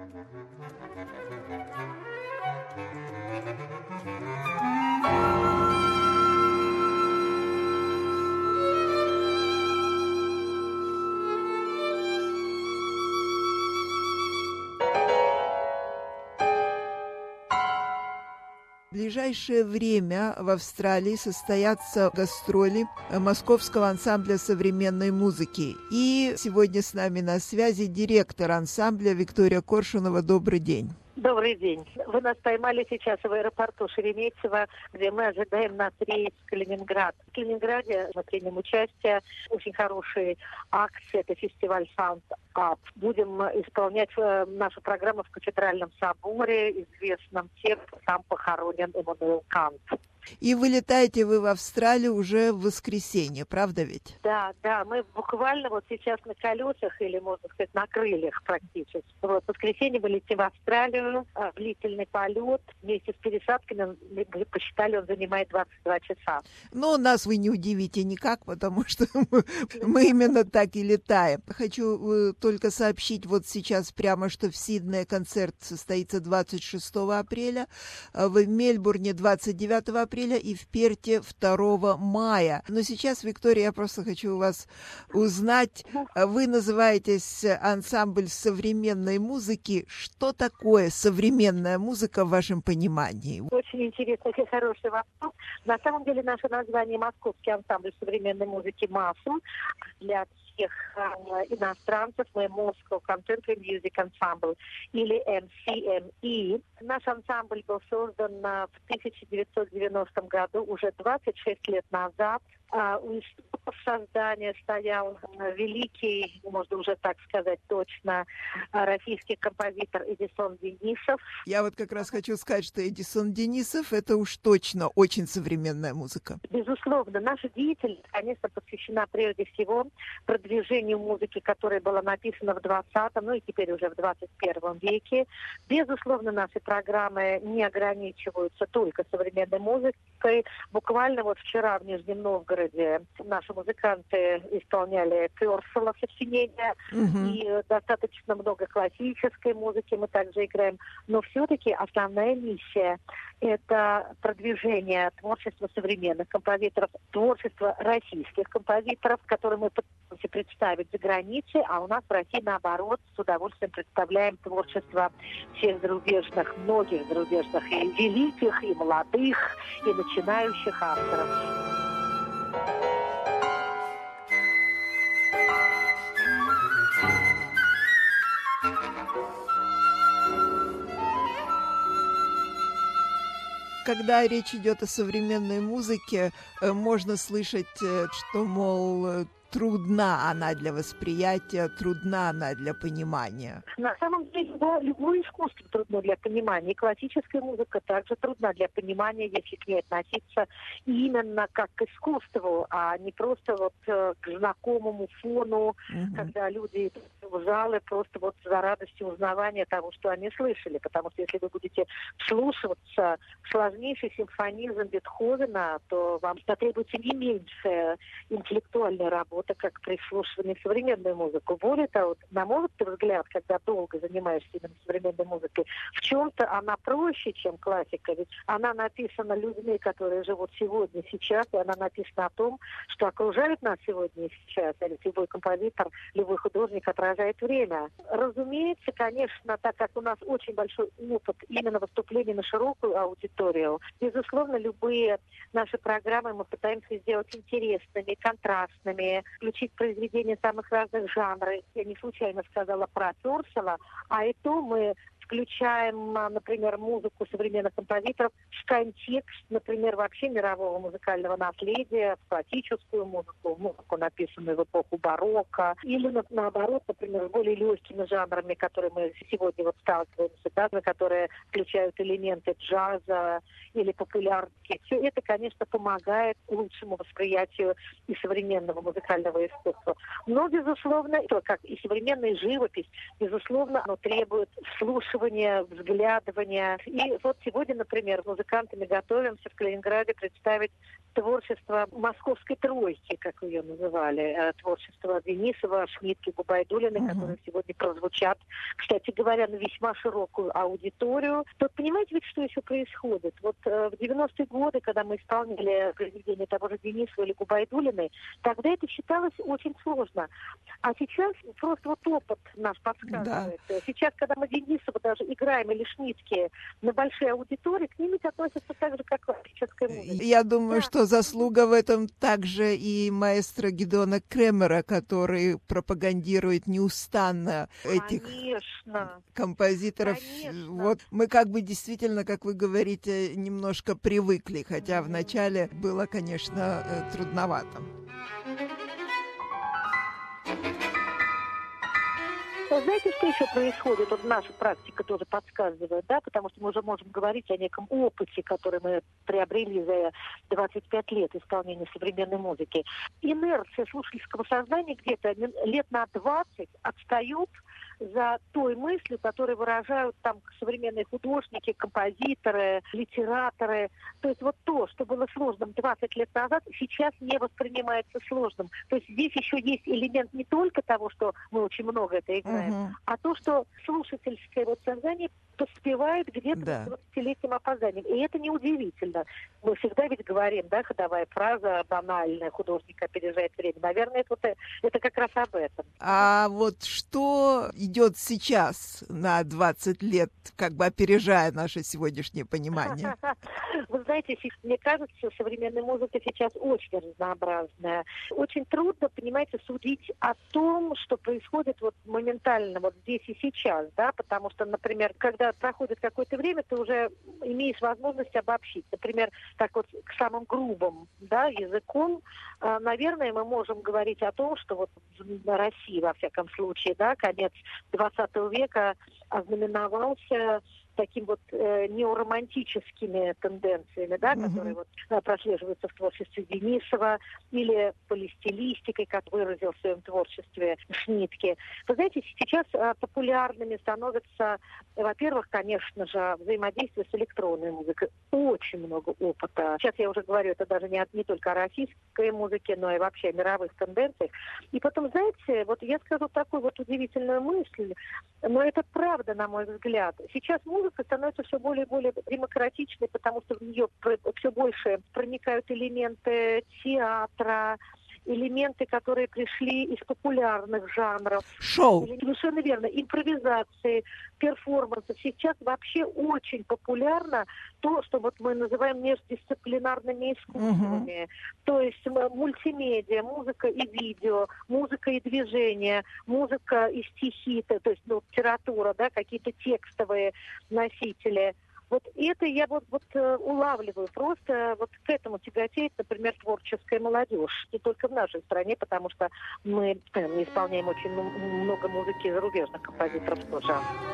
В ближайшее время в Австралии состоятся гастроли Московского ансамбля современной музыки. И сегодня с нами на связи директор ансамбля Виктория Коршунова. Добрый день. Добрый день. Вы нас поймали сейчас в аэропорту Шереметьево, где мы ожидаем наш рейс в Калининград. В Калининграде мы примем участие. Очень хорошие акции. Это фестиваль Sound Up. Будем исполнять нашу программу в кафедральном соборе, известном тем, что там похоронен Иммануил Кант. И вылетаете вы в Австралию уже в воскресенье, правда ведь? Да, мы буквально вот сейчас на колесах, или, можно сказать, на крыльях практически. Вот, в воскресенье мы летим в Австралию, длительный полет. Вместе с пересадками, мы посчитали, он занимает 22 часа. Но нас вы не удивите никак, потому что мы именно так и летаем. Хочу только сообщить вот сейчас прямо, что в Сиднее концерт состоится 26 апреля, в Мельбурне 29 апреля и в Перте 2 мая. Но сейчас, Виктория, я просто хочу у вас узнать. Вы называетесь ансамбль современной музыки. Что такое современная музыка в вашем понимании? Очень интересный и хороший вопрос. На самом деле наше название Московский ансамбль современной музыки МАСУ. Для всех иностранцев мы Moscow Contemporary Music Ensemble или MCME. Наш ансамбль был создан в 1990 году, уже 26 лет назад. У истоков создания стоял великий, можно уже так сказать точно, российский композитор Эдисон Денисов. Я вот как раз хочу сказать, что Эдисон Денисов — это уж точно очень современная музыка. Безусловно, наша деятельность, конечно, посвящена прежде всего продвижению музыки, которая была написана в 20-м, ну и теперь уже в 21 веке. Безусловно, наши программы не ограничиваются только современной музыкой. Буквально вот вчера в Нижнем Новгороде наши музыканты исполняли Пёрсела сочинения, и достаточно много классической музыки мы также играем. Но все-таки основная миссия – это продвижение творчества современных композиторов, творчества российских композиторов, которые мы пытаемся представить за границей, а у нас в России, наоборот, с удовольствием представляем творчество всех зарубежных, многих зарубежных и великих, и молодых, и начинающих авторов. Когда речь идет о современной музыке, можно слышать, что, мол, трудна она для восприятия, трудна она для понимания. На самом деле, да, любое искусство трудно для понимания. И классическая музыка также трудна для понимания, если к ней относиться именно как к искусству, а не просто вот к знакомому фону, когда люди идут в залы просто вот за радостью узнавания того, что они слышали. Потому что если вы будете вслушиваться в сложнейший симфонизм Бетховена, то вам потребуется не меньшая интеллектуальная работа, как при вслушивании в современную музыку. Более того, на мой взгляд, когда долго занимаешься именно современной музыкой, в чем-то она проще, чем классика. Ведь она написана людьми, которые живут сегодня, сейчас, и она написана о том, что окружает нас сегодня и сейчас. И любой композитор, любой художник отражает время. Разумеется, конечно, так как у нас очень большой опыт именно выступлений на широкую аудиторию, безусловно, любые наши программы мы пытаемся сделать интересными, контрастными, включить произведения самых разных жанров. Я не случайно сказала про Пёрсела, а и то мы включаем, например, музыку современных композиторов в контекст, например, вообще мирового музыкального наследия, в классическую музыку, написанную в эпоху барокко, или, наоборот, например, с более легкими жанрами, которые мы сегодня вот сталкиваемся, да, которые включают элементы джаза или популярности. Все это, конечно, помогает лучшему восприятию и современного музыкального искусства. Но, безусловно, как и современная живопись, безусловно, оно требует вслушивания вслушивания, взглядывания. И вот сегодня, например, музыкантами готовимся в Калининграде представить творчество «Московской тройки», как ее называли, творчество Денисова, Шмидтки, Губайдуллиной, которые сегодня прозвучат, кстати говоря, на весьма широкую аудиторию. Тут понимаете ведь, что еще происходит? Вот в 90-е годы, когда мы исполнили произведение того же Денисова или Губайдуллиной, тогда это считалось очень сложно. А сейчас просто вот опыт наш подсказывает. Да. Сейчас, когда мы Денисова даже играем или Шмидтки на большой аудитории, к ним ведь относятся так же, как к классической музыке. Я думаю, что заслуга в этом также и маэстро Гидеона Кремера, который пропагандирует неустанно этих композиторов. Конечно. Вот мы как бы действительно, как вы говорите, немножко привыкли, хотя вначале было, конечно, трудновато. Знаете, что еще происходит? Вот наша практика тоже подсказывает, да, потому что мы уже можем говорить о неком опыте, который мы приобрели за 25 лет исполнения современной музыки. Инерция слушательского сознания где-то лет на 20 отстает за той мыслью, которую выражают там современные художники, композиторы, литераторы. То есть вот то, что было сложным 20 лет назад, сейчас не воспринимается сложным. То есть здесь еще есть элемент не только того, что мы очень много это играем, а то, что слушательское вот сознание поспевает где-то с 20-летним опозданием. И это неудивительно. Мы всегда ведь говорим, да, ходовая фраза банальная, художник опережает время. Наверное, это как раз об этом. А вот что идет сейчас на 20 лет, как бы опережая наше сегодняшнее понимание? Вы знаете, мне кажется, современная музыка сейчас очень разнообразная. Очень трудно, понимаете, судить о том, что происходит вот моментально, вот здесь и сейчас, да, потому что, например, когда проходит какое-то время, ты уже имеешь возможность обобщить. Например, так вот к самым грубым, да, языком, наверное, мы можем говорить о том, что вот в России, во всяком случае, да, конец 20 века ознаменовался таким вот неоромантическими тенденциями, да, которые вот прослеживаются в творчестве Денисова, или полистилистикой, как выразил в своем творчестве Шмидтки. Вы знаете, сейчас популярными становятся, во-первых, конечно же, взаимодействие с электронной музыкой. Очень много опыта. Сейчас я уже говорю, это даже не только о российской музыке, но и вообще о мировых тенденциях. И потом, знаете, вот я скажу такую вот удивительную мысль, но это правда, на мой взгляд. Сейчас музыка становится все более и более демократичной, потому что в нее все больше проникают элементы театра, элементы, которые пришли из популярных жанров. Шоу. Совершенно верно. Импровизации, перформансы. Сейчас вообще очень популярно то, что вот мы называем междисциплинарными искусствами. То есть мультимедиа, музыка и видео, музыка и движение, музыка и стихи, то есть литература, да, какие-то текстовые носители. Вот это я вот улавливаю. Просто вот к этому тяготеет, например, творческая молодежь. Не только в нашей стране, потому что мы исполняем очень много музыки зарубежных композиторов тоже.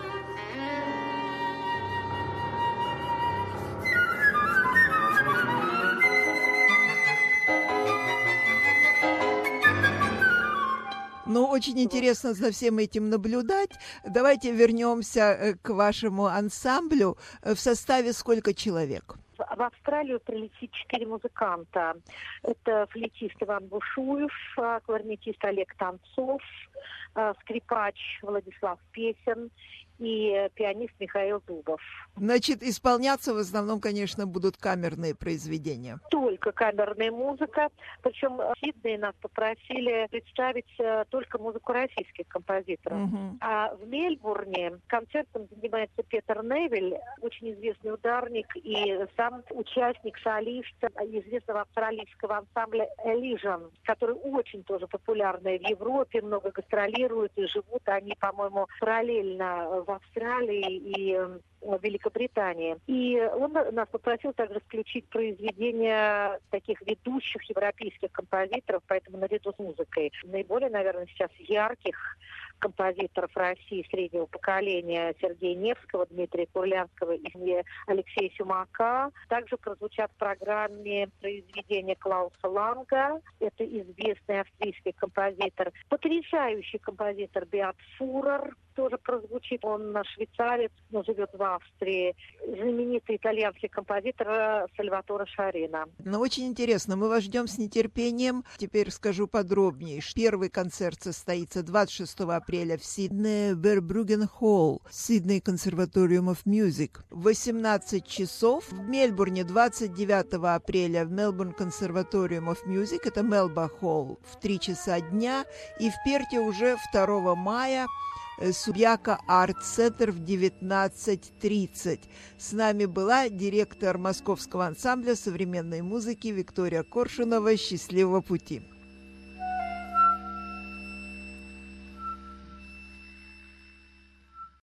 Ну, очень интересно за всем этим наблюдать. Давайте вернемся к вашему ансамблю. В составе сколько человек? В Австралию прилетит 4 музыканта. Это флейтист Иван Бушуев, кларнетист Олег Танцов, скрипач Владислав Песен и пианист Михаил Дубов. Значит, исполняться в основном, конечно, будут камерные произведения. Только камерная музыка. Причем в Сиднее нас попросили представить только музыку российских композиторов. А в Мельбурне концертом занимается Петер Невиль, очень известный ударник и сам участник, солист известного австралийского ансамбля «Элижан», который очень тоже популярный в Европе, много гастролируют и живут они, по-моему, параллельно в Австралии и в Великобритании. И он нас попросил также включить произведения таких ведущих европейских композиторов, поэтому наряду с музыкой. Наиболее, наверное, сейчас ярких композиторов России среднего поколения Сергея Невского, Дмитрия Курлянского и Алексея Сюмака. Также прозвучат в программе произведения Клауса Ланга. Это известный австрийский композитор. Потрясающий композитор Беат Фурер. тоже прозвучит. Он швейцарец, но живет в Австрии. Знаменитый итальянский композитор Сальваторе Шарина. Ну, очень интересно. Мы вас ждем с нетерпением. Теперь скажу подробнее. Первый концерт состоится 26 апреля в Сиднее, Вербрюген Холл, Сидней Conservatorium of Music. В 18 часов в Мельбурне 29 апреля в Melbourne Conservatorium of Music, это Мелба Холл, в 3 часа дня. И в Перте уже 2 мая Субьяка Арт-центр в 19:30. С нами была директор Московского ансамбля современной музыки Виктория Коршунова. Счастливого пути!